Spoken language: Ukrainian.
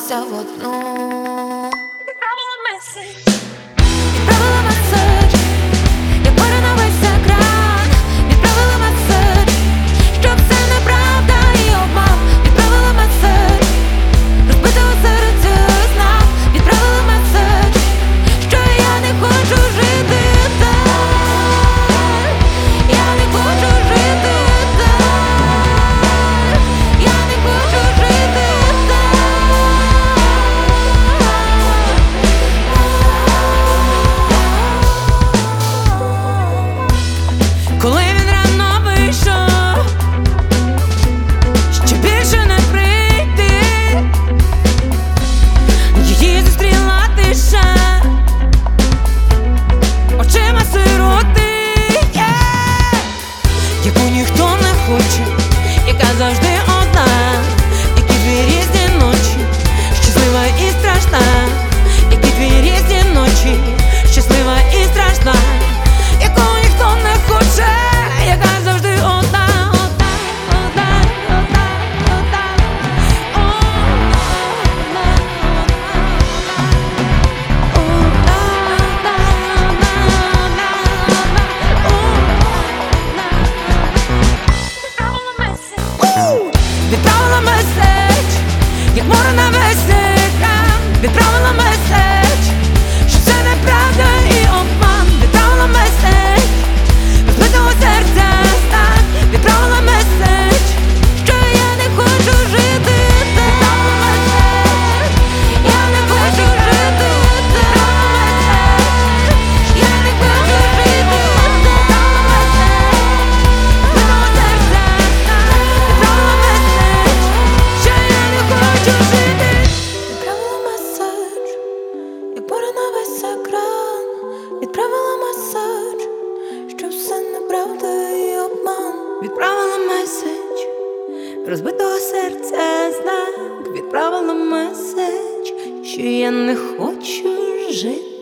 зливалися в одну. Відправила меседж, як море на весь екран. Відправила меседж, що все неправда і обман. Відправила меседж, розбитого серця знак. Відправила меседж, що я не хочу жити так. Я не хочу жити так. Я не хочу жити так. Коли він рано вийшов, ще більше не прийти, її зустріла тиша, очима сироти, яку ніхто не хоче, яка завжди одна, які дві різні ночі, щаслива і страшна, які дві різні ночі, щаслива і страшна, яку ніхто не хоче, яка завжди одна, одна, одна, одна, одна, відправила меседж, відправила меседж, як море на весь екран. Відправила меседж, що це неправда і обман. Відправила меседж, розбитого серця стан. Відправила меседж, що я не хочу жити так. Я не хочу жити так. Я не хочу жити так. Розбитого серця стан. Відправила меседж, що я не хочу жити. Відправила меседж, як море на весь екран. Відправила меседж, що все неправда і обман. Відправила меседж, розбитого серця знак. Відправила меседж, що я не хочу жити.